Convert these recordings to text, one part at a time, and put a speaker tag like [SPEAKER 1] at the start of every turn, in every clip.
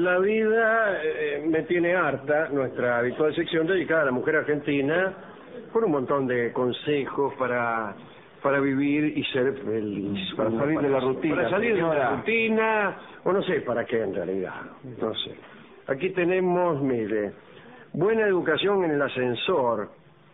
[SPEAKER 1] La vida me tiene harta, nuestra habitual sección dedicada a la mujer argentina, con un montón de consejos para vivir y ser feliz.
[SPEAKER 2] Para salir de la rutina.
[SPEAKER 1] Para salir
[SPEAKER 2] señora.
[SPEAKER 1] de la rutina, o no sé para qué en realidad, no sé. Aquí tenemos, mire, buena educación en el ascensor.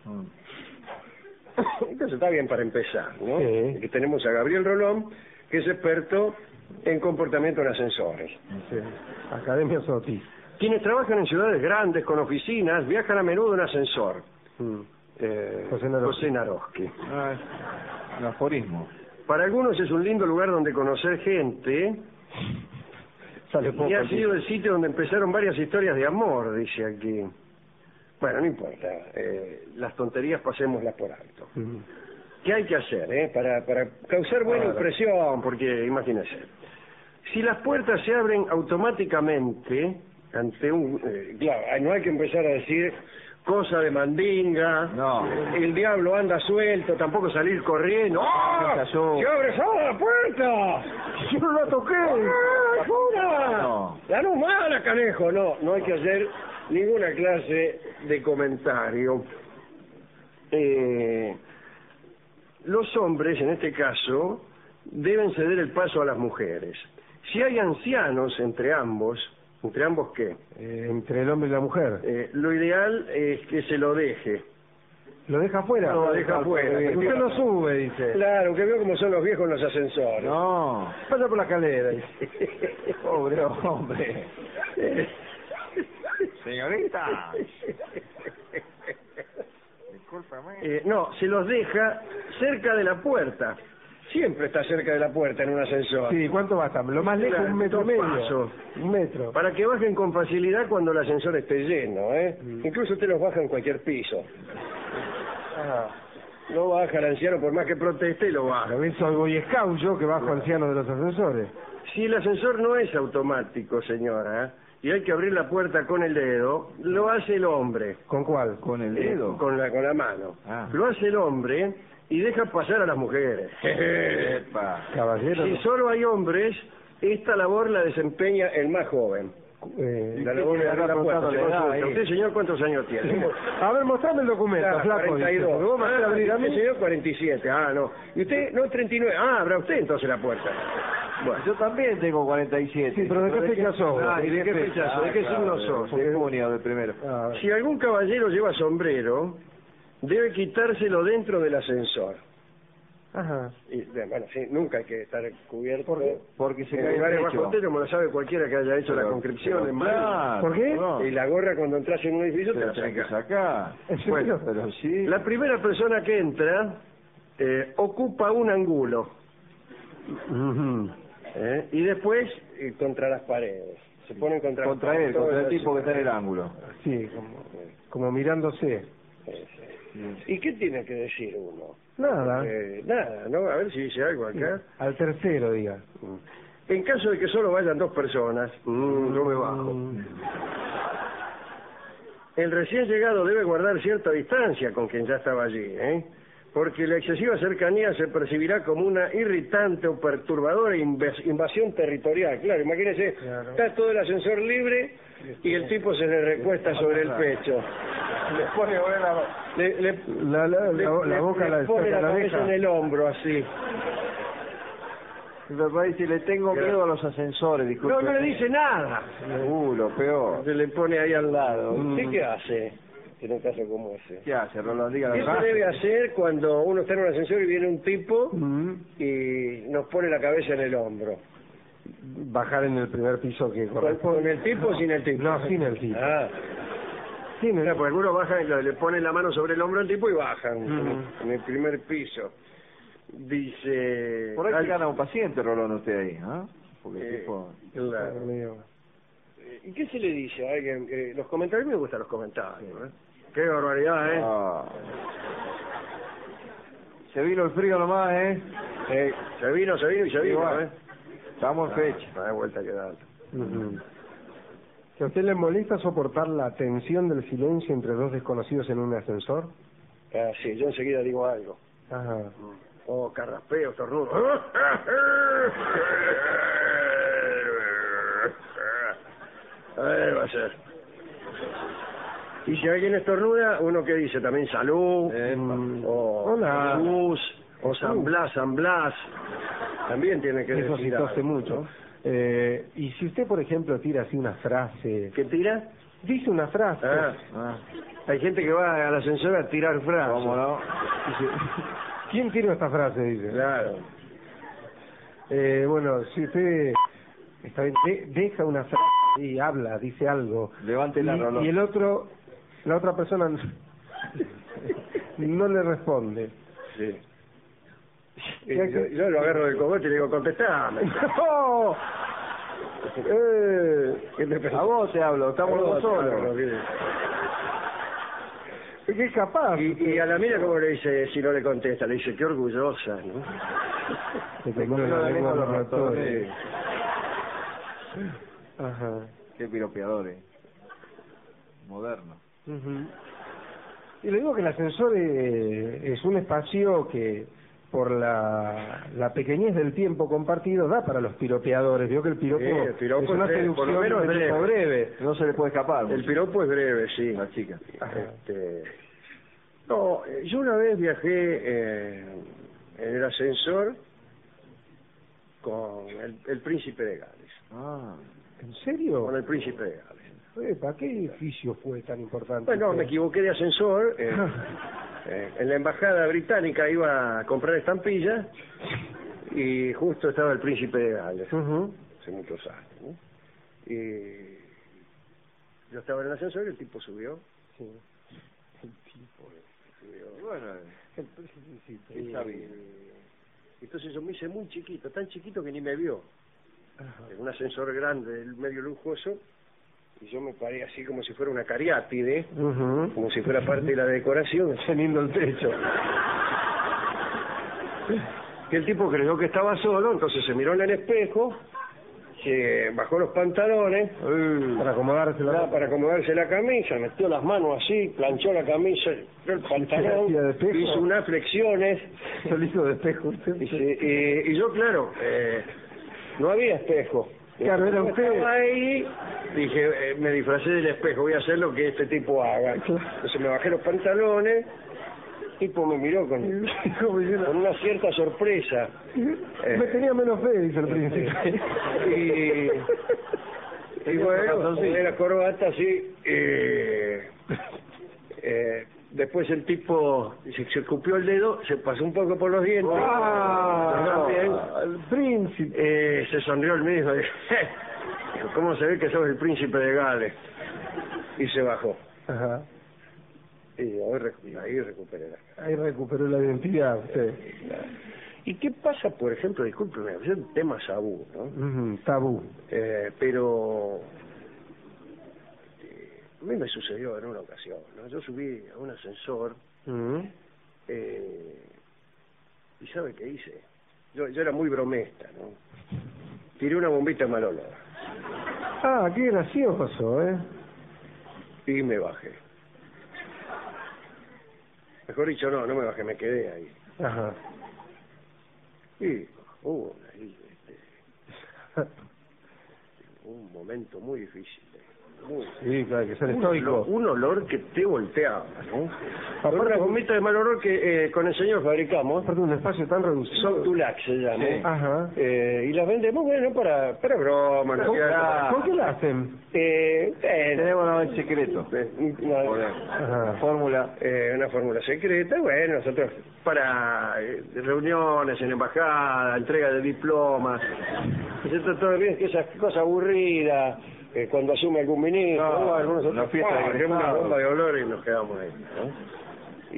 [SPEAKER 1] Entonces está bien para empezar, ¿no?
[SPEAKER 3] Sí.
[SPEAKER 1] Aquí tenemos a Gabriel Rolón, que es experto en comportamiento en ascensores.
[SPEAKER 3] Sí. Academia Soti.
[SPEAKER 1] Quienes trabajan en ciudades grandes con oficinas viajan a menudo en ascensor.
[SPEAKER 3] José Naroski.
[SPEAKER 1] Naroski.
[SPEAKER 2] Ah, un aforismo.
[SPEAKER 1] Para algunos es un lindo lugar donde conocer gente
[SPEAKER 3] Sale poco.
[SPEAKER 1] y ha sido el sitio donde empezaron varias historias de amor, dice aquí. Bueno, no importa, las tonterías pasémoslas por alto. ¿Qué hay que hacer para causar buena impresión? Porque imagínense, si las puertas se abren automáticamente ante un... claro, no hay que empezar a decir cosa de mandinga,
[SPEAKER 2] No.
[SPEAKER 1] el diablo anda suelto, tampoco salir corriendo. ¡Ah! ¡Se abre sola la puerta! ¡Yo no la toqué! ¡Ah, fuera!
[SPEAKER 2] No.
[SPEAKER 1] ¡La luz mala, canejo! No hay que hacer ninguna clase de comentario. Los hombres, en este caso, deben ceder el paso a las mujeres. Si hay ancianos entre ambos ¿qué?
[SPEAKER 3] Entre el hombre y la mujer.
[SPEAKER 1] Lo ideal es que se lo deje.
[SPEAKER 3] ¿Lo deja afuera?
[SPEAKER 1] Lo deja afuera.
[SPEAKER 3] Usted lo sube, dice.
[SPEAKER 1] Claro, que veo cómo son los viejos en los ascensores.
[SPEAKER 2] No.
[SPEAKER 3] Pasa por la escalera.
[SPEAKER 2] Pobre hombre. Señorita. Discúlpame.
[SPEAKER 1] No, se los deja cerca de la puerta. Siempre está cerca de la puerta en un ascensor.
[SPEAKER 3] Sí, ¿cuánto basta? Lo más lejos,
[SPEAKER 1] Claro,
[SPEAKER 3] 1 metro y
[SPEAKER 1] 2
[SPEAKER 3] medio.
[SPEAKER 1] pasos.
[SPEAKER 3] 1 metro.
[SPEAKER 1] Para que bajen con facilidad cuando el ascensor esté lleno, Incluso usted los baja en cualquier piso. No baja el anciano por más que proteste, lo baja.
[SPEAKER 3] Lo hizo el Boy Scout yo que bajo ancianos de los ascensores.
[SPEAKER 1] Si el ascensor no es automático, señora, y hay que abrir la puerta con el dedo, lo hace el hombre.
[SPEAKER 3] ¿Con cuál?
[SPEAKER 2] ¿Con el dedo?
[SPEAKER 1] Con la mano.
[SPEAKER 2] Ah.
[SPEAKER 1] Lo hace el hombre y deja pasar a las mujeres.
[SPEAKER 2] Epa.
[SPEAKER 3] Caballero.
[SPEAKER 1] Si solo hay hombres, esta labor la desempeña el más joven. La labor de abrir la puerta. Se consulta. ¿Usted, señor, cuántos años tiene?
[SPEAKER 3] A ver, mostrame el documento,
[SPEAKER 1] Claro,
[SPEAKER 3] flaco.
[SPEAKER 1] 42.
[SPEAKER 3] Dice. ¿Vos me vas a abrir a mí?
[SPEAKER 1] Señor, 47. Ah, no. ¿Y usted? No, 39. Ah, abra usted entonces la puerta. Bueno.
[SPEAKER 2] Yo también tengo 47.
[SPEAKER 3] Sí, pero ¿de qué fecha sos?
[SPEAKER 1] Ah, ¿y de qué fecha sos? ¿De qué signo sos?
[SPEAKER 2] De junio, del primero.
[SPEAKER 3] Ah,
[SPEAKER 1] Si algún caballero lleva sombrero, debe quitárselo dentro del ascensor.
[SPEAKER 3] ajá.
[SPEAKER 1] Y, bueno, sí, nunca hay que estar cubierto.
[SPEAKER 2] Porque se
[SPEAKER 1] En
[SPEAKER 2] cae
[SPEAKER 1] lugares
[SPEAKER 2] el
[SPEAKER 1] bajo
[SPEAKER 2] techo.
[SPEAKER 1] techo, como lo sabe cualquiera que haya hecho la conscripción en Madrid.
[SPEAKER 2] Claro,
[SPEAKER 3] ¿Por qué?
[SPEAKER 2] no.
[SPEAKER 1] Y la gorra cuando entras en un edificio te
[SPEAKER 2] Te
[SPEAKER 1] la
[SPEAKER 2] la tenés que
[SPEAKER 1] sacas.
[SPEAKER 2] sacar.
[SPEAKER 3] ¿En serio?
[SPEAKER 1] Bueno,
[SPEAKER 2] Pero sí.
[SPEAKER 1] La primera persona que entra ocupa un ángulo. Y después contra las paredes. Se ponen contra las
[SPEAKER 2] Contra
[SPEAKER 1] paredes,
[SPEAKER 2] él, contra el
[SPEAKER 1] todos
[SPEAKER 2] tipo que
[SPEAKER 1] así.
[SPEAKER 2] está en el ángulo.
[SPEAKER 3] Sí, como mirándose.
[SPEAKER 1] ¿Y qué tiene que decir uno?
[SPEAKER 3] Nada.
[SPEAKER 1] Nada, ¿no? A ver si dice algo acá.
[SPEAKER 3] Al tercero, diga.
[SPEAKER 1] En caso de que solo vayan 2 personas, yo me bajo. El recién llegado debe guardar cierta distancia con quien ya estaba allí, porque la excesiva cercanía se percibirá como una irritante o perturbadora invasión territorial. Claro, imagínese, está todo el ascensor libre y el tipo se le recuesta sobre el pecho. Le pone
[SPEAKER 3] La boca
[SPEAKER 1] le pone la
[SPEAKER 3] la
[SPEAKER 1] cabeza
[SPEAKER 3] deja.
[SPEAKER 1] en el hombro, así.
[SPEAKER 2] Me parece, le tengo miedo a los ascensores, disculpe.
[SPEAKER 1] No le dice nada.
[SPEAKER 2] Lo peor.
[SPEAKER 1] Se le pone ahí al lado. ¿Usted qué hace en un caso como ese?
[SPEAKER 2] ¿Qué hace, Rolón? Diga la
[SPEAKER 1] ¿Qué se
[SPEAKER 2] verdad.
[SPEAKER 1] debe hacer cuando uno está en un ascensor y viene un tipo y nos pone la cabeza en el hombro?
[SPEAKER 3] Bajar en el primer piso que
[SPEAKER 1] ¿Con
[SPEAKER 3] corresponde.
[SPEAKER 1] el tipo o sin el tipo?
[SPEAKER 3] No, sin el tipo.
[SPEAKER 1] Ah,
[SPEAKER 3] Sin el
[SPEAKER 1] mira, porque algunos bajan y le ponen la mano sobre el hombro al tipo y bajan en el primer piso. Dice...
[SPEAKER 2] Por ahí se gana un paciente, Rolón, usted ahí, ¿no? Porque el tipo...
[SPEAKER 1] Claro. ¿Y qué se le dice a alguien? Los comentarios, me gustan los comentarios. Qué barbaridad,
[SPEAKER 2] Ah. Se vino el frío nomás,
[SPEAKER 1] Se vino y se vino,
[SPEAKER 2] Igual. Estamos en fecha.
[SPEAKER 1] No hay vuelta que dar.
[SPEAKER 3] ¿Que a usted le molesta soportar la tensión del silencio entre 2 desconocidos en un ascensor?
[SPEAKER 1] Ah, sí, yo enseguida digo algo.
[SPEAKER 3] Ajá.
[SPEAKER 1] Oh, carraspeo, estornudo. va a hacer? Y si alguien estornuda, uno que dice también salud, o
[SPEAKER 3] Hola.
[SPEAKER 1] Jesús, o San Blas, San Blas. También tiene que
[SPEAKER 3] Eso sí
[SPEAKER 1] decir
[SPEAKER 3] tose
[SPEAKER 1] algo,
[SPEAKER 3] mucho.
[SPEAKER 1] ¿no?
[SPEAKER 3] Y si usted, por ejemplo, tira así una frase,
[SPEAKER 1] ¿Qué tira?
[SPEAKER 3] dice una frase,
[SPEAKER 1] Hay gente que va al ascensor a tirar frases.
[SPEAKER 2] ¿Cómo no?
[SPEAKER 3] dice, ¿quién tiró esta frase? Dice.
[SPEAKER 1] Claro.
[SPEAKER 3] Bueno, si usted está bien, deja una frase y habla, dice algo,
[SPEAKER 2] Levante la
[SPEAKER 3] y el otro, la otra persona no le responde.
[SPEAKER 1] Sí. Y yo lo agarro del cogote y le digo, contestame.
[SPEAKER 3] ¡No!
[SPEAKER 1] ¿Qué te pensás?
[SPEAKER 2] A vos te hablo, estamos
[SPEAKER 1] A vos
[SPEAKER 2] los
[SPEAKER 1] te
[SPEAKER 2] solos.
[SPEAKER 1] hablo, ¿qué?
[SPEAKER 3] ¿Qué es capaz?
[SPEAKER 1] Y a la mina, ¿cómo le dice si no le contesta? Le dice, qué orgullosa, ¿no?
[SPEAKER 3] Se te comió la lengua a los ratones. Ajá.
[SPEAKER 2] Qué piropeadores. Moderno.
[SPEAKER 3] Ujú. Y le digo que el ascensor es un espacio que, por la pequeñez del tiempo compartido, da para los piropeadores. Veo que el piropo,
[SPEAKER 1] el piropo
[SPEAKER 3] es una
[SPEAKER 1] es por lo
[SPEAKER 3] seducción
[SPEAKER 1] menos
[SPEAKER 3] de tipo breve.
[SPEAKER 2] No se le puede escapar.
[SPEAKER 1] El piropo es breve, sí.
[SPEAKER 2] La chica.
[SPEAKER 1] No, yo una vez viajé en el ascensor con el príncipe de Gales.
[SPEAKER 2] Ah.
[SPEAKER 3] ¿En serio?
[SPEAKER 1] Con el príncipe de Gales.
[SPEAKER 3] ¿Para qué edificio fue tan importante?
[SPEAKER 1] Bueno, me equivoqué de ascensor. En la embajada británica iba a comprar estampillas y justo estaba el príncipe de Gales.
[SPEAKER 3] Ujú.
[SPEAKER 1] Hace muchos años, ¿no? Y yo estaba en el ascensor y el tipo subió.
[SPEAKER 3] Sí. El tipo
[SPEAKER 1] Subió.
[SPEAKER 2] Y bueno,
[SPEAKER 3] el príncipe.
[SPEAKER 2] ¿qué sabía?
[SPEAKER 1] Entonces yo me hice muy chiquito, tan chiquito que ni me vio.
[SPEAKER 3] Ajá.
[SPEAKER 1] En un ascensor grande, medio lujoso, y yo me paré así como si fuera una cariátide,
[SPEAKER 3] Ujú.
[SPEAKER 1] como si fuera parte de la decoración, teniendo el techo. Que el tipo creyó que estaba solo, entonces se miró en el espejo, se bajó los pantalones,
[SPEAKER 3] Para acomodarse
[SPEAKER 1] para acomodarse la camisa, metió las manos así, planchó la camisa, el pantalón,
[SPEAKER 3] hacía de espejo.
[SPEAKER 1] hizo unas flexiones,
[SPEAKER 3] Se lo hizo de espejo usted.
[SPEAKER 1] y yo, claro, no había espejo.
[SPEAKER 3] Claro, era usted.
[SPEAKER 1] Estaba ahí, dije, me disfracé del espejo, voy a hacer lo que este tipo haga. Entonces me bajé los pantalones, el tipo me miró con una cierta sorpresa.
[SPEAKER 3] Me tenía menos fe, dice el príncipe.
[SPEAKER 1] Y bueno, ponía la corbata así, después el tipo se escupió el dedo, se pasó un poco por los dientes. También.
[SPEAKER 3] El príncipe.
[SPEAKER 1] Se sonrió el mismo. Dijo, ¿cómo se ve que sos el príncipe de Gales? Y se bajó.
[SPEAKER 3] Ajá.
[SPEAKER 1] Y ahí recuperé la.
[SPEAKER 3] Ahí recuperó la identidad usted.
[SPEAKER 1] ¿Y qué pasa, por ejemplo, discúlpeme, es un tema tabú, ¿no?
[SPEAKER 3] Ujú, tabú.
[SPEAKER 1] Pero a mí me sucedió en una ocasión, ¿no? Yo subí a un ascensor
[SPEAKER 3] Ujú.
[SPEAKER 1] y ¿sabe qué hice? Yo era muy bromesta, ¿no? Tiré una bombita de mal olor
[SPEAKER 3] Ah, qué gracioso, ¿eh?
[SPEAKER 1] y me bajé. Mejor dicho, no me bajé, me quedé ahí.
[SPEAKER 3] Ajá.
[SPEAKER 1] Y hubo un momento muy difícil. Muy
[SPEAKER 3] Sí, claro, que ser estoico.
[SPEAKER 1] un olor que te volteaba, ¿no?
[SPEAKER 3] Aparte,
[SPEAKER 1] Con una bombita de mal olor que con el señor fabricamos.
[SPEAKER 3] Aparte de un espacio tan reducido.
[SPEAKER 1] Soctulac se llama.
[SPEAKER 2] Sí.
[SPEAKER 3] Ajá.
[SPEAKER 1] Y las vendemos, bueno, para broma. ¿no?
[SPEAKER 3] ¿Con qué la hacen?
[SPEAKER 2] Tenemos un secreto.
[SPEAKER 3] Ajá.
[SPEAKER 2] Fórmula.
[SPEAKER 1] Una fórmula secreta, bueno, nosotros para reuniones en embajada, entrega de diplomas, nosotros todo bien, que esas cosas aburridas, cuando asume algún ministro,
[SPEAKER 2] No,
[SPEAKER 1] bueno, nosotros
[SPEAKER 2] la fiesta de
[SPEAKER 1] hacemos una
[SPEAKER 2] egresados.
[SPEAKER 1] bomba de olor y nos quedamos ahí, ¿no?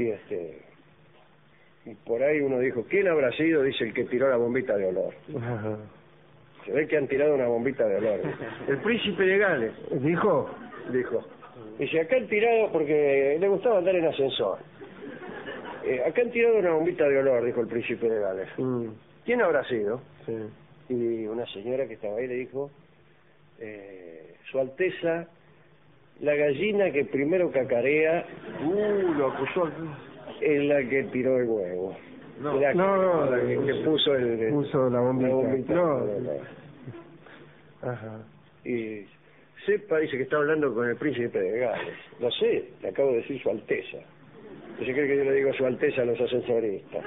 [SPEAKER 1] Y por ahí uno dijo, ¿quién habrá sido? Dice el que tiró la bombita de olor.
[SPEAKER 3] Ajá.
[SPEAKER 1] Se ve que han tirado una bombita de olor. El príncipe de Gales,
[SPEAKER 3] ¿Dijo?
[SPEAKER 1] dijo. Dice, acá han tirado, porque le gustaba andar en ascensor. Acá han tirado una bombita de olor, dijo el príncipe de Gales. ¿Quién habrá sido?
[SPEAKER 3] Sí.
[SPEAKER 1] Y una señora que estaba ahí le dijo, Su Alteza, la gallina que primero cacarea,
[SPEAKER 2] Lo acusó.
[SPEAKER 1] es la que tiró el huevo.
[SPEAKER 2] No.
[SPEAKER 1] La que,
[SPEAKER 3] No,
[SPEAKER 1] la que puso
[SPEAKER 3] puso la bombita.
[SPEAKER 1] la bombita.
[SPEAKER 3] No. Ajá.
[SPEAKER 1] Y sepa, dice que está hablando con el príncipe de Gales. Lo sé, le acabo de decir Su Alteza. ¿Se cree que yo le digo Su Alteza a los ascensoristas?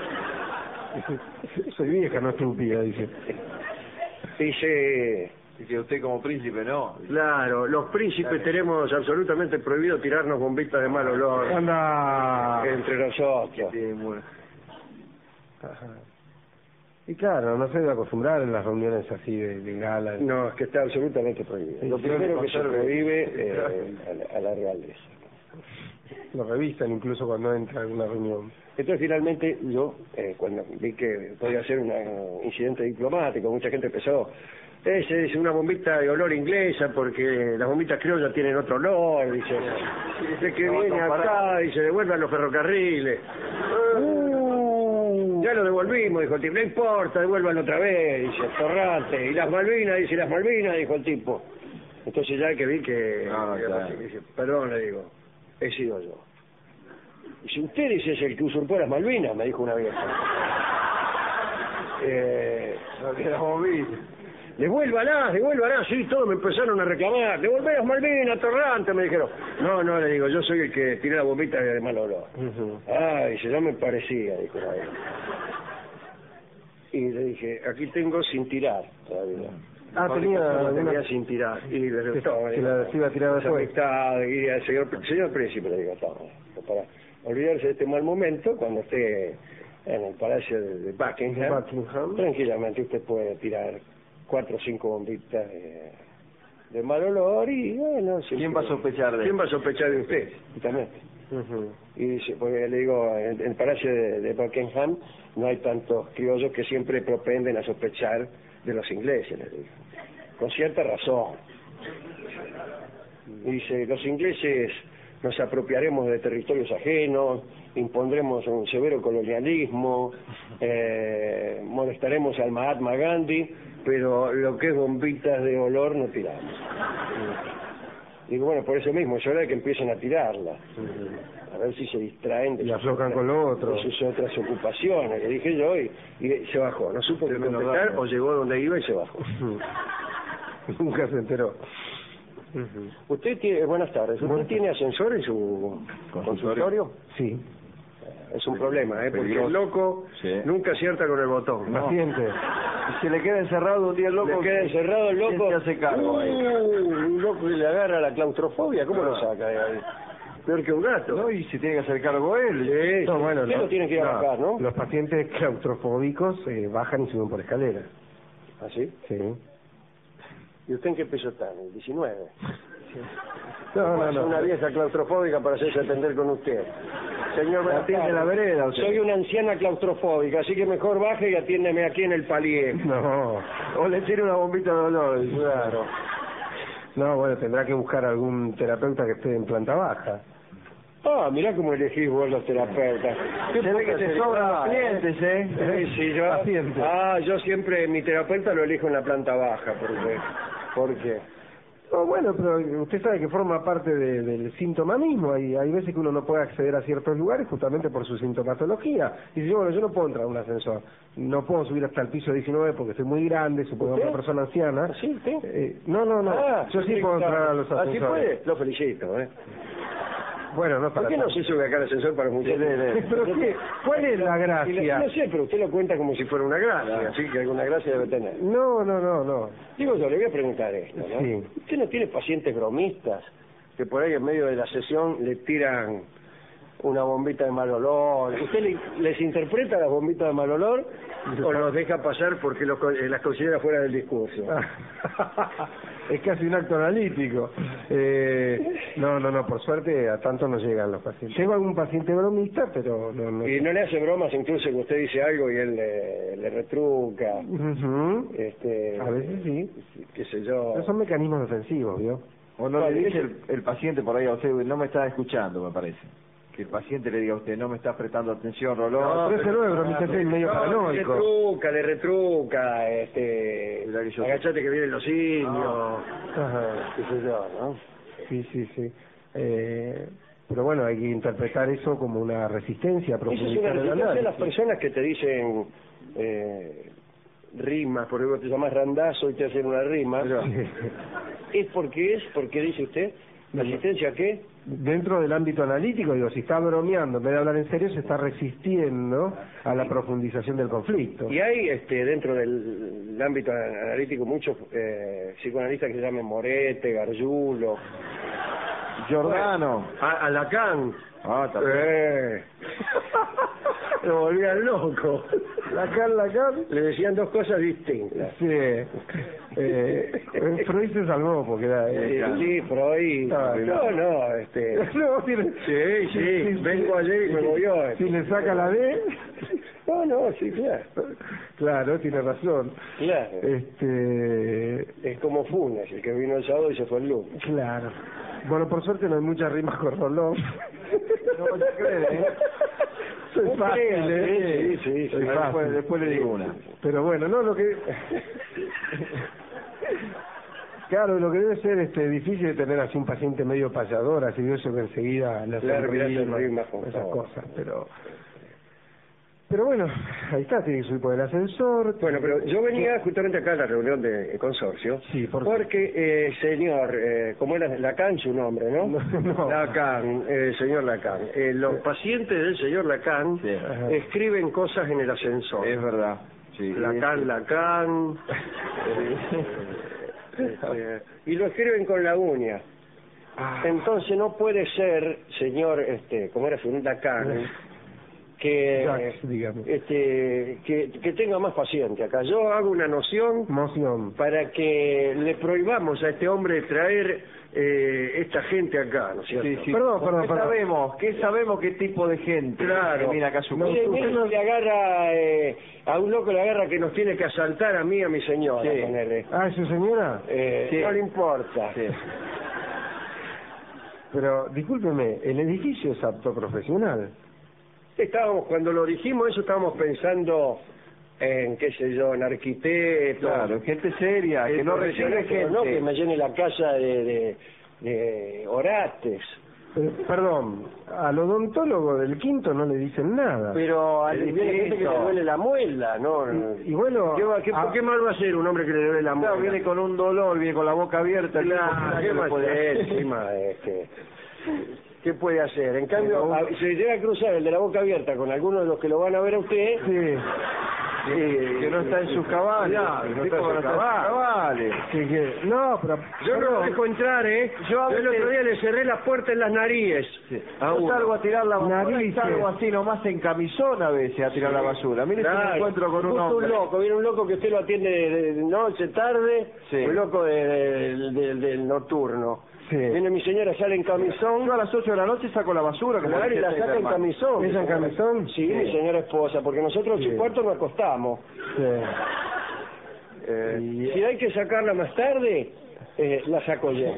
[SPEAKER 3] Soy vieja, no estúpida, dice.
[SPEAKER 1] Dice...
[SPEAKER 2] Y que usted como príncipe no.
[SPEAKER 1] Claro, los príncipes tenemos absolutamente prohibido tirarnos bombitas de mal olor
[SPEAKER 3] Anda.
[SPEAKER 1] entre nosotros.
[SPEAKER 2] Sí, muy...
[SPEAKER 3] Ajá. Y claro, no se debe acostumbrar en las reuniones así de gala.
[SPEAKER 1] No, es que está absolutamente prohibido.
[SPEAKER 3] Sí,
[SPEAKER 1] Lo
[SPEAKER 3] sí,
[SPEAKER 1] primero que se
[SPEAKER 2] conserve.
[SPEAKER 1] prohíbe a la realeza.
[SPEAKER 3] Lo revisan incluso cuando entra en una reunión.
[SPEAKER 1] Entonces finalmente yo, cuando vi que podía ser un incidente diplomático, mucha gente empezó, es una bombita de olor inglesa porque las bombitas criollas tienen otro olor, dice, dice que viene acá, dice, devuelvan los ferrocarriles. Ya lo devolvimos, dijo el tipo, no importa, devuélvanlo otra vez, dice, torrante. Y las Malvinas, dice, las Malvinas, dijo el tipo. Entonces ya que vi que,
[SPEAKER 2] claro.
[SPEAKER 1] dice, perdón, le digo, he sido yo. Y si usted dice es el que usurpó las Malvinas, me dijo una vieja.
[SPEAKER 2] No quedamos bien.
[SPEAKER 1] Devuélvalas, sí, todos me empezaron a reclamar, devolvé las Malvinas, torrante, me dijeron. No, le digo, yo soy el que tiré la bombita de mal olor. Dice, ya me parecía, dijo la vieja. Y le dije, aquí tengo sin tirar todavía. Tenía sin tirar. Y le digo, toma,
[SPEAKER 3] que la iba a tirar después.
[SPEAKER 1] Y al señor príncipe le digo, toma, para olvidarse de este mal momento, cuando esté en el palacio de Buckingham, tranquilamente usted puede tirar 4 o 5 bombitas de mal olor y bueno...
[SPEAKER 2] ¿Quién va a sospechar de
[SPEAKER 1] ¿Quién va a sospechar de usted? Justamente. Y dice, porque le digo, en el palacio de Buckingham no hay tantos criollos que siempre propenden a sospechar de los ingleses, le digo. Con cierta razón. Y dice, los ingleses nos apropiaremos de territorios ajenos, impondremos un severo colonialismo, molestaremos al Mahatma Gandhi, pero lo que es bombitas de olor no tiramos. Digo, bueno, por eso mismo, es hora de que empiecen a tirarlas. A ver si se distraen de,
[SPEAKER 3] aflojan con lo otro.
[SPEAKER 1] De sus otras ocupaciones, le dije yo, y se bajó. No supo qué contestar o llegó donde iba y se bajó.
[SPEAKER 3] Nunca se enteró.
[SPEAKER 1] Usted tiene, buenas tardes, ¿usted tiene ascensor en su consultorio?
[SPEAKER 3] Sí.
[SPEAKER 1] Es un problema, porque el loco nunca acierta con el botón.
[SPEAKER 3] Paciente.
[SPEAKER 2] Si se le queda encerrado un día el loco...
[SPEAKER 1] Le queda encerrado el loco...
[SPEAKER 2] ¿Quién se hace cargo ahí?
[SPEAKER 1] Un loco que le agarra la claustrofobia, ¿cómo lo saca de ahí? Peor que un gato.
[SPEAKER 2] No, y se tiene que hacer cargo él.
[SPEAKER 1] Sí,
[SPEAKER 3] no, bueno,
[SPEAKER 1] usted lo tiene que ir a bajar, ¿no?
[SPEAKER 3] Los pacientes claustrofóbicos bajan y suben por escaleras.
[SPEAKER 1] ¿Ah, sí?
[SPEAKER 3] Sí.
[SPEAKER 1] ¿Y usted en qué piso está? ¿En el 19?
[SPEAKER 3] No.
[SPEAKER 1] Una vieja claustrofóbica para hacerse atender con usted. Señor,
[SPEAKER 2] me atiende la vereda. Usted.
[SPEAKER 1] Soy una anciana claustrofóbica, así que mejor baje y atiéndeme aquí en el palier.
[SPEAKER 3] No.
[SPEAKER 2] O le tire una bombita de olor.
[SPEAKER 1] Claro.
[SPEAKER 3] No, bueno, tendrá que buscar algún terapeuta que esté en planta baja.
[SPEAKER 1] Mirá cómo elegís vos los terapeutas.
[SPEAKER 2] Se ve que te sobran los clientes,
[SPEAKER 1] Sí, yo siempre, mi terapeuta lo elijo en la planta baja, porque
[SPEAKER 3] No, bueno, pero usted sabe que forma parte del síntoma mismo. Hay veces que uno no puede acceder a ciertos lugares justamente por su sintomatología. Y dice, bueno, yo no puedo entrar a un ascensor, no puedo subir hasta el piso 19 porque soy muy grande, supongo que una persona anciana.
[SPEAKER 1] ¿Sí, usted?
[SPEAKER 3] No, yo sí puedo entrar a los ascensores.
[SPEAKER 1] ¿Así puede? Lo felicito,
[SPEAKER 3] Bueno, no para
[SPEAKER 1] ¿Por qué no se sube acá al ascensor para muchachos?
[SPEAKER 3] ¿Pero qué? ¿Cuál es la gracia?
[SPEAKER 1] No sé, pero usted lo cuenta como si fuera una gracia, así que alguna gracia debe tener.
[SPEAKER 3] No.
[SPEAKER 1] Digo yo, le voy a preguntar esto, ¿no?
[SPEAKER 3] Sí.
[SPEAKER 1] ¿Usted no tiene pacientes bromistas que por ahí en medio de la sesión le tiran una bombita de mal olor? ¿Usted les interpreta las bombitas de mal olor o los deja pasar porque las considera fuera del discurso?
[SPEAKER 3] Es casi un acto analítico. No, por suerte a tanto no llegan los pacientes. Tengo algún paciente bromista, pero no.
[SPEAKER 1] ¿Y no le hace bromas incluso que usted dice algo y él le retruca?
[SPEAKER 3] A veces sí.
[SPEAKER 1] Qué sé yo.
[SPEAKER 3] Pero son mecanismos defensivos, ¿vio?
[SPEAKER 2] O no le dice el paciente por ahí a usted, no me está escuchando, me parece. Que el paciente le diga a usted, no me está prestando atención, Rolón.
[SPEAKER 3] No, pero ese no es bromista, es medio paranoico.
[SPEAKER 1] Le retruca, agachate que vienen los indios, qué sé yo, ¿no?
[SPEAKER 3] Sí. Pero bueno, hay que interpretar eso como una resistencia a profundizar
[SPEAKER 1] Eso es una
[SPEAKER 3] el
[SPEAKER 1] resistencia a
[SPEAKER 3] análisis.
[SPEAKER 1] las personas que te dicen, rimas, porque vos te llamás Randazzo y te hacen una rima.
[SPEAKER 2] Pero-
[SPEAKER 1] ¿Es porque dice usted? ¿Asistencia a qué?
[SPEAKER 3] Dentro del ámbito analítico, digo, si está bromeando, en vez de hablar en serio, se está resistiendo a la profundización del conflicto.
[SPEAKER 1] Y hay dentro del ámbito analítico muchos psicoanalistas que se llaman Morete, Gargiulo,
[SPEAKER 2] Giordano.
[SPEAKER 1] a Lacan.
[SPEAKER 2] Ah, también.
[SPEAKER 1] Lo volvían loco.
[SPEAKER 3] Lacan.
[SPEAKER 1] Le decían dos cosas distintas.
[SPEAKER 3] Sí. Freud se salvó porque era...
[SPEAKER 1] Sí, Freud.
[SPEAKER 3] No, No, tiene-
[SPEAKER 1] Sí, vengo ayer y me movió.
[SPEAKER 3] Si le saca la D...
[SPEAKER 1] No, sí, claro.
[SPEAKER 3] Claro, tiene razón.
[SPEAKER 1] Claro.
[SPEAKER 3] Este...
[SPEAKER 1] Es como Funes, el que vino el sábado y se fue el lunes.
[SPEAKER 3] Claro. Bueno, por suerte no hay muchas rimas con Rolón.
[SPEAKER 2] No se cree, ¿eh?
[SPEAKER 3] Soy fácil, ¿eh?
[SPEAKER 1] Sí,
[SPEAKER 3] Soy fácil.
[SPEAKER 2] Después le digo una.
[SPEAKER 3] Pero bueno, no, lo que... Claro, lo que debe ser difícil de tener así un paciente medio payador, así de eso que enseguida le
[SPEAKER 1] Claro, que le hacen
[SPEAKER 3] rimas,
[SPEAKER 1] rimas con
[SPEAKER 3] esas
[SPEAKER 1] todo.
[SPEAKER 3] cosas, pero bueno, ahí está, tiene que subir por el ascensor.
[SPEAKER 1] Bueno, pero yo venía justamente acá a la reunión de consorcio,
[SPEAKER 3] Sí,
[SPEAKER 1] porque, señor, ¿cómo era? Lacan su nombre, ¿no?
[SPEAKER 3] No.
[SPEAKER 1] Lacan, señor Lacan. Los pacientes del señor Lacan
[SPEAKER 2] Sí.
[SPEAKER 1] escriben cosas en el ascensor.
[SPEAKER 2] Es verdad. Sí.
[SPEAKER 1] Lacan. Y lo escriben con la uña. Entonces no puede ser, señor, ¿cómo era su nombre? Lacan, que,
[SPEAKER 3] Jacques, digamos.
[SPEAKER 1] que tenga más paciente acá. Yo hago una
[SPEAKER 3] Moción.
[SPEAKER 1] para que le prohibamos a este hombre traer esta gente acá, ¿no es cierto?
[SPEAKER 2] Sí, sí.
[SPEAKER 3] Perdón.
[SPEAKER 2] ¿Qué sabemos qué tipo de gente
[SPEAKER 1] Claro.
[SPEAKER 2] que viene acá a su
[SPEAKER 1] Mire,
[SPEAKER 2] casa?
[SPEAKER 1] mire, le agarra, a un loco le agarra que nos tiene que asaltar a mí y a mi señora,
[SPEAKER 2] Sí.
[SPEAKER 1] ponele.
[SPEAKER 3] Ah, ¿es su señora?
[SPEAKER 2] Sí.
[SPEAKER 1] No le importa.
[SPEAKER 2] Sí.
[SPEAKER 3] Pero, discúlpeme, el edificio es apto profesional.
[SPEAKER 1] Cuando lo dijimos eso, estábamos pensando en, qué sé yo, en arquitectos.
[SPEAKER 2] Claro, gente seria, que no recibe gente.
[SPEAKER 1] No, que me llene la casa de orates.
[SPEAKER 3] Perdón, al odontólogo del quinto no le dicen nada.
[SPEAKER 2] Pero al
[SPEAKER 1] Viene gente que le duele la muela, ¿no?
[SPEAKER 3] Y bueno...
[SPEAKER 1] ¿Qué mal va a ser un hombre que le duele la muela?
[SPEAKER 2] Claro, viene con un dolor, viene con la boca abierta.
[SPEAKER 1] Claro, ¿qué va a hacer encima ¿Qué puede hacer? En cambio, se llega a cruzar el de la boca abierta con alguno de los que lo van a ver a usted.
[SPEAKER 3] Sí.
[SPEAKER 2] que no está en sus cabales.
[SPEAKER 1] Claro,
[SPEAKER 2] El
[SPEAKER 1] no
[SPEAKER 2] tipo
[SPEAKER 1] está en sus
[SPEAKER 2] cabales.
[SPEAKER 3] No, pero...
[SPEAKER 1] Yo no lo dejo entrar, Yo el otro día le cerré la puerta en las narices.
[SPEAKER 2] Yo salgo a tirar la basura y
[SPEAKER 3] Narices.
[SPEAKER 2] salgo así nomás en camisón a veces a tirar la basura. Mire si me encuentro con un
[SPEAKER 1] Justo
[SPEAKER 2] hombre.
[SPEAKER 1] viene un loco que usted lo atiende de noche, tarde,
[SPEAKER 2] Sí.
[SPEAKER 1] un loco del nocturno.
[SPEAKER 3] Sí.
[SPEAKER 1] Viene mi señora, sale en camisón.
[SPEAKER 2] Yo a las 8 de la noche saco la basura. como
[SPEAKER 1] Claro, y
[SPEAKER 2] dice
[SPEAKER 1] la
[SPEAKER 2] este
[SPEAKER 1] saca en
[SPEAKER 2] hermano.
[SPEAKER 1] camisón.
[SPEAKER 3] ¿Ella en camisón?
[SPEAKER 1] Sí, mi señora esposa, porque nosotros
[SPEAKER 3] Sí.
[SPEAKER 1] 8:15 nos acostamos.
[SPEAKER 3] Sí.
[SPEAKER 1] Si hay que sacarla más tarde, la saco yo.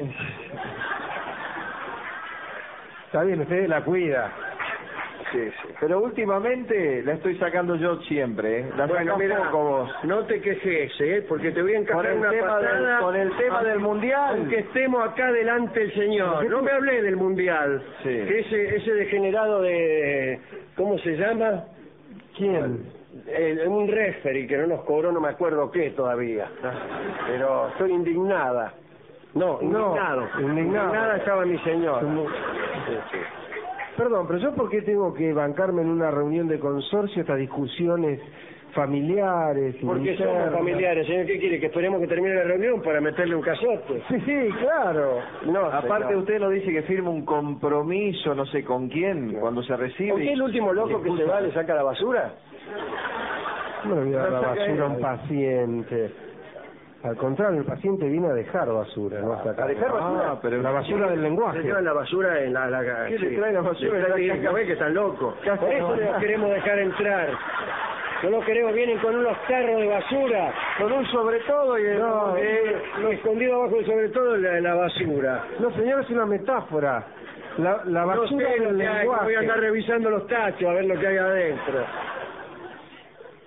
[SPEAKER 3] Está bien, usted la cuida.
[SPEAKER 1] Sí.
[SPEAKER 2] Pero últimamente la estoy sacando yo siempre. La
[SPEAKER 1] Bueno,
[SPEAKER 2] sacás
[SPEAKER 1] mira,
[SPEAKER 2] poco vos.
[SPEAKER 1] no te quejes, porque te voy a
[SPEAKER 2] Con
[SPEAKER 1] encajar
[SPEAKER 2] el
[SPEAKER 1] una
[SPEAKER 2] tema
[SPEAKER 1] patada.
[SPEAKER 2] con el tema del mundial.
[SPEAKER 1] Aunque estemos acá delante del señor. No me hablé del mundial.
[SPEAKER 2] Sí.
[SPEAKER 1] Que ese degenerado de... ¿Cómo se llama?
[SPEAKER 3] ¿Quién?
[SPEAKER 1] Un referee que no nos cobró no me acuerdo qué todavía. Pero estoy indignada. No, indignado. Indignada estaba mi señora.
[SPEAKER 3] Perdón, pero yo por qué tengo que bancarme en una reunión de consorcio estas discusiones familiares?
[SPEAKER 1] Porque somos
[SPEAKER 3] internas?
[SPEAKER 1] familiares, señor. ¿Qué quiere? ¿Que esperemos que termine la reunión para meterle un cazote?
[SPEAKER 3] Sí, claro.
[SPEAKER 1] No,
[SPEAKER 2] Aparte
[SPEAKER 1] señor.
[SPEAKER 2] usted nos dice que firma un compromiso, no sé con quién, cuando se recibe.
[SPEAKER 1] ¿Usted es el último loco que se va le saca la basura?
[SPEAKER 3] No le voy a dar la basura a un paciente. Al contrario, el paciente viene a dejar basura, no a sacar.
[SPEAKER 1] ¿A dejar basura?
[SPEAKER 3] Pero la basura del lenguaje.
[SPEAKER 1] Se llevan la basura en la
[SPEAKER 2] ¿Qué le trae la basura?
[SPEAKER 1] ¿No ve que están locos? Por eso no los queremos dejar entrar. No los queremos, vienen con unos carros de basura, con un sobre todo y lo escondido abajo del sobre todo la basura.
[SPEAKER 3] No, señor, es una metáfora. La
[SPEAKER 1] No
[SPEAKER 3] basura
[SPEAKER 1] sé lo
[SPEAKER 3] del
[SPEAKER 1] que hay,
[SPEAKER 3] lenguaje.
[SPEAKER 1] voy a andar revisando los tachos a ver lo que hay adentro.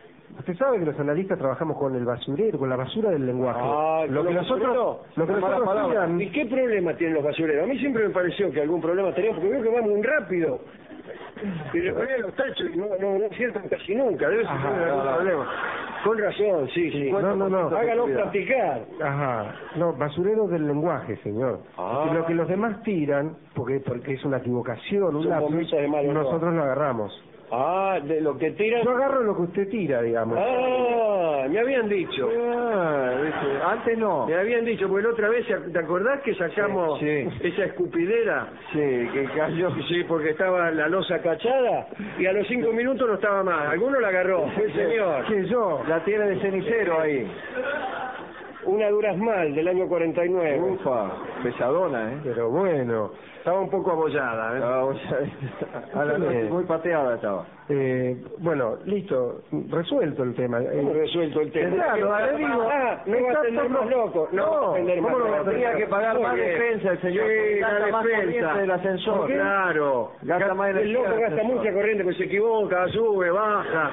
[SPEAKER 3] usted sabe que los analistas trabajamos con el basurero, con la basura del lenguaje. Lo que nosotros tiran...
[SPEAKER 1] ¿Y qué problema tienen los basureros? A mí siempre me pareció que algún problema teníamos, porque veo que van muy rápido. Y le ponían los tachos y no aciertan casi nunca. Debe ser algún problema. Con razón, sí.
[SPEAKER 3] No.
[SPEAKER 1] Hágalo practicar.
[SPEAKER 3] Ajá. No, basureros del lenguaje, señor. Lo que los demás tiran, porque es una equivocación, un lapsus, nosotros lo agarramos.
[SPEAKER 1] De lo que tiran...
[SPEAKER 3] Yo agarro lo que usted tira, digamos.
[SPEAKER 1] Me habían dicho.
[SPEAKER 2] Antes no.
[SPEAKER 1] Me habían dicho, porque la otra vez, ¿te acordás que sacamos esa escupidera?
[SPEAKER 2] Sí, que cayó.
[SPEAKER 1] Sí, porque estaba la losa cachada y a los 5 minutos no estaba más. Alguno la agarró, el señor.
[SPEAKER 3] Sí, yo.
[SPEAKER 2] La tiene de cenicero ahí.
[SPEAKER 1] Una Durasmal del año 49.
[SPEAKER 2] Ufa, pesadona,
[SPEAKER 3] Pero bueno.
[SPEAKER 1] Estaba un poco abollada,
[SPEAKER 2] muy pateada estaba.
[SPEAKER 3] Bueno, listo, resuelto el tema.
[SPEAKER 1] ¿Cómo resuelto el tema?
[SPEAKER 3] Claro, le digo,
[SPEAKER 1] no va a tener más loco. No,
[SPEAKER 2] ¿cómo no tenía que pagar más defensa el señor?
[SPEAKER 1] Sí,
[SPEAKER 2] gasta más corriente del ascensor.
[SPEAKER 1] Claro.
[SPEAKER 2] Gasta más
[SPEAKER 1] el loco gasta mucha corriente, pues se equivoca, sube, baja.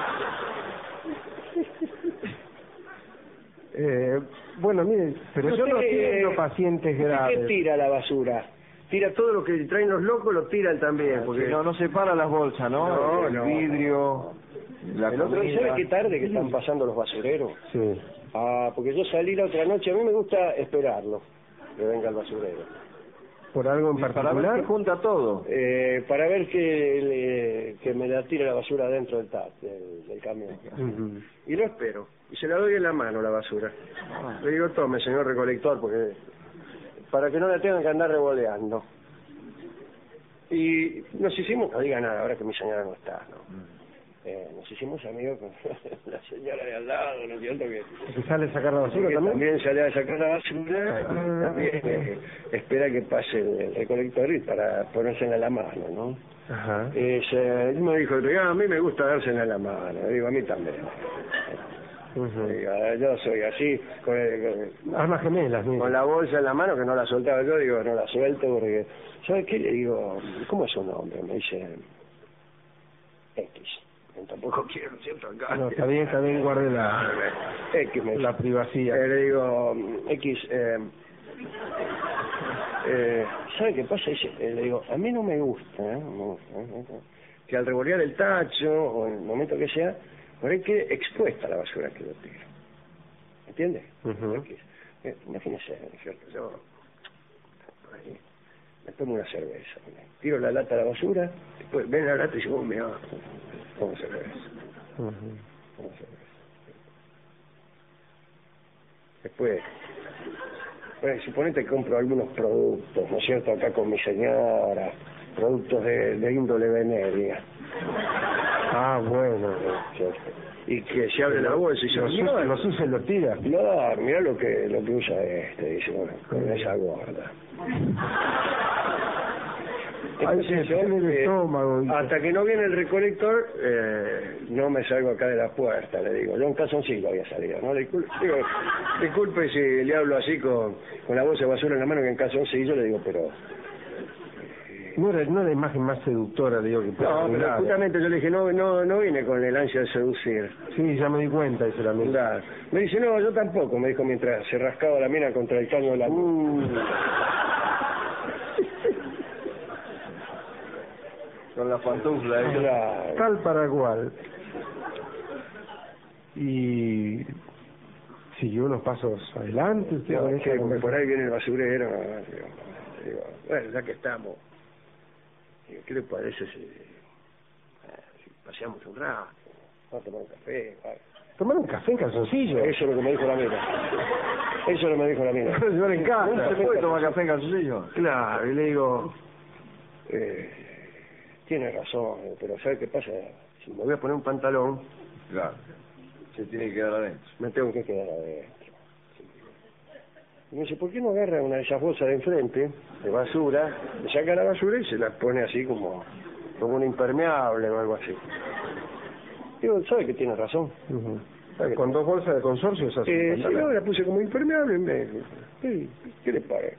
[SPEAKER 3] Bueno, mire, pero yo no tengo pacientes graves.
[SPEAKER 1] ¿Qué tira la basura? Tira todo lo que traen los locos, lo tiran también. Porque
[SPEAKER 2] no separa las bolsas, ¿no? El vidrio, la comida.
[SPEAKER 1] ¿Sabe qué tarde que están pasando los basureros?
[SPEAKER 3] Sí.
[SPEAKER 1] Porque yo salí la otra noche, a mí me gusta esperarlo, que venga el basurero.
[SPEAKER 3] ¿Por algo en particular?
[SPEAKER 2] Para ver que junta todo.
[SPEAKER 1] Para ver que me la tire la basura dentro del camión. Y lo espero. Y se la doy en la mano la basura. Le digo, tome, señor recolector, porque para que no la tengan que andar revoleando. Y nos hicimos, no diga nada, ahora que mi señora no está, nos hicimos amigos con la señora de al lado, ¿no es cierto?
[SPEAKER 3] ¿Que sale a sacar la basura también?
[SPEAKER 1] También sale a sacar la basura, también espera que pase el recolector y para ponérsela en la mano, ¿no?
[SPEAKER 3] Ajá.
[SPEAKER 1] Él me dijo, a mí me gusta dársela en la mano, digo, a mí también. Yo soy así,
[SPEAKER 3] armas gemelas,
[SPEAKER 1] con la bolsa en la mano, que no la soltaba yo, digo, no la suelto, porque, ¿sabes qué? Le digo, ¿cómo es su nombre? Me dice, X. Tampoco quiero, ¿cierto? Acá.
[SPEAKER 3] No, está bien, guarde
[SPEAKER 1] X,
[SPEAKER 3] la privacidad.
[SPEAKER 1] Le digo, X, ¿sabe qué pasa? Le digo, a mí no me gusta, que al revolear el tacho, o en el momento que sea, por ahí quede expuesta la basura que yo tiro. ¿Entiende? Imagínese, ¿cierto? Yo por ahí me tomo una cerveza, tiro la lata a la basura, después ven la lata y digo, me va, como cerveza. Como cerveza. Después, suponete que compro algunos productos, ¿no es cierto? Acá con mi señora, productos de índole venérea.
[SPEAKER 3] Bueno.
[SPEAKER 1] Y que se abre la bolsa y se
[SPEAKER 3] los usa y los tira.
[SPEAKER 1] No, mirá lo que usa dice, bueno, con esa gorda. Entonces, hasta que no viene el recolector, no me salgo acá de la puerta, le digo. Yo en calzoncillo había salido, ¿no? Disculpe si le hablo así con la bolsa de basura en la mano, que en calzoncillo le digo, pero...
[SPEAKER 3] No era la imagen más seductora, digo, que
[SPEAKER 1] no, pero justamente yo le dije, no vine con el ansia de seducir.
[SPEAKER 3] Sí, ya me di cuenta, dice la mina.
[SPEAKER 1] Me dice, no, yo tampoco, me dijo mientras se rascaba la mina contra el caño de la...
[SPEAKER 2] Con la pantufla,
[SPEAKER 3] tal para cual. Y siguió unos pasos adelante.
[SPEAKER 1] Porque por ahí viene el basurero. Digo, bueno, ya que estamos, ¿qué le parece si paseamos un rato? Vamos a tomar un café.
[SPEAKER 3] ¿Tomar un café en calzoncillo?
[SPEAKER 1] Eso es lo que me dijo la mina.
[SPEAKER 3] Llevar en casa.
[SPEAKER 2] ¿No se puede tomar café en calzoncillo?
[SPEAKER 1] Claro, y le digo, tiene razón, pero ¿sabe qué pasa? Si me voy a poner un pantalón,
[SPEAKER 2] claro, se tiene que quedar adentro.
[SPEAKER 1] Me tengo que quedar adentro. Y me dice, ¿por qué no agarra una de esas bolsas de enfrente, de basura, le saca la basura y se la pone así como un impermeable o algo así? Digo, ¿sabe que tiene razón?
[SPEAKER 3] ¿Con 2 bolsas de consorcio es así?
[SPEAKER 1] Sí, yo la puse como impermeable en medio. ¿Qué le parece?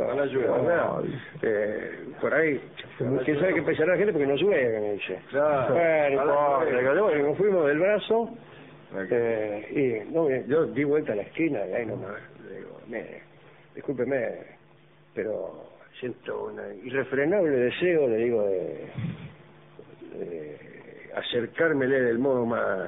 [SPEAKER 1] Por ahí, ¿quién sabe qué pensará la gente? Porque no llueve, me dice.
[SPEAKER 2] Claro.
[SPEAKER 1] Bueno, nos fuimos del brazo Y no, yo di vuelta a la esquina y ahí nomás le digo, discúlpeme, pero siento un irrefrenable deseo, le digo, de acercármele del modo más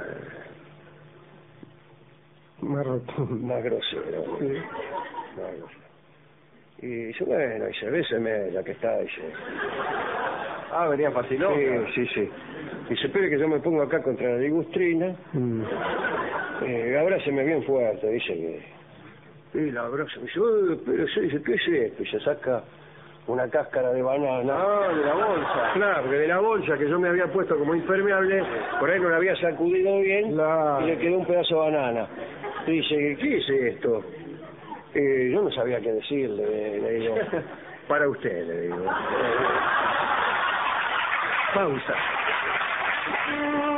[SPEAKER 3] rotundo,
[SPEAKER 1] más grosero. Sí. Más grosero. Y dice, bueno, dice, béseme ya que está, dice.
[SPEAKER 2] Ah, venía facilón.
[SPEAKER 1] Sí. Dice, espere que yo me pongo acá contra la ligustrina. Abráceme bien fuerte, dice que. Y la abrazo, me dice, pero sí, dice, ¿qué es esto? Y se saca una cáscara de banana.
[SPEAKER 2] Ah, de la bolsa.
[SPEAKER 1] Claro, que de la bolsa que yo me había puesto como impermeable, por ahí no la había sacudido bien y le quedó un pedazo de banana. Y dice, ¿qué es esto? Yo no sabía qué decirle, le digo, para usted, le digo. Pausa.